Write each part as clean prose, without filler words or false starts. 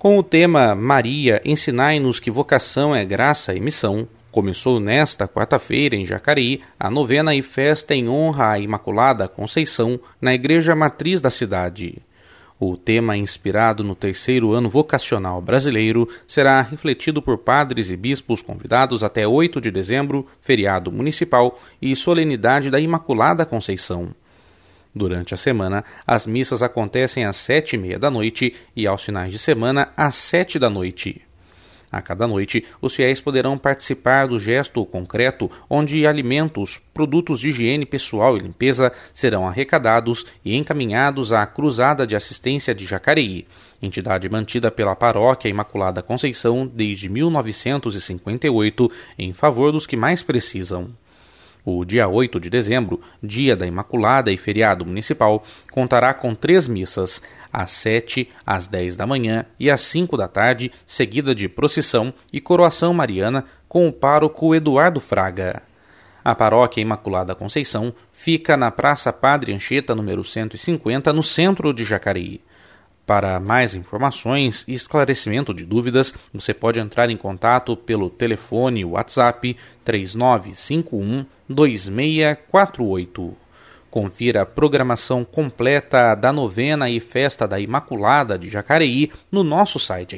Com o tema Maria, ensinai-nos que vocação é graça e missão, começou nesta quarta-feira em Jacareí a novena e festa em honra à Imaculada Conceição na Igreja Matriz da cidade. O tema, inspirado no terceiro ano vocacional brasileiro, será refletido por padres e bispos convidados até 8 de dezembro, feriado municipal e solenidade da Imaculada Conceição. Durante a semana, as missas acontecem às 7h30 da noite e aos finais de semana às 7 da noite. A cada noite, os fiéis poderão participar do gesto concreto, onde alimentos, produtos de higiene pessoal e limpeza serão arrecadados e encaminhados à Cruzada de Assistência de Jacareí, entidade mantida pela Paróquia Imaculada Conceição desde 1958, em favor dos que mais precisam. O dia 8 de dezembro, dia da Imaculada e feriado municipal, contará com 3 missas, às 7, às 10 da manhã e às 5 da tarde, seguida de procissão e coroação mariana com o pároco Eduardo Fraga. A Paróquia Imaculada Conceição fica na Praça Padre Anchieta, número 150, no centro de Jacareí. Para mais informações e esclarecimento de dúvidas, você pode entrar em contato pelo telefone WhatsApp 3951-2648. Confira a programação completa da novena e festa da Imaculada de Jacareí no nosso site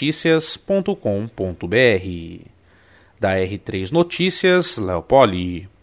r3noticias.com.br. Da R3 Notícias, Léo Poli.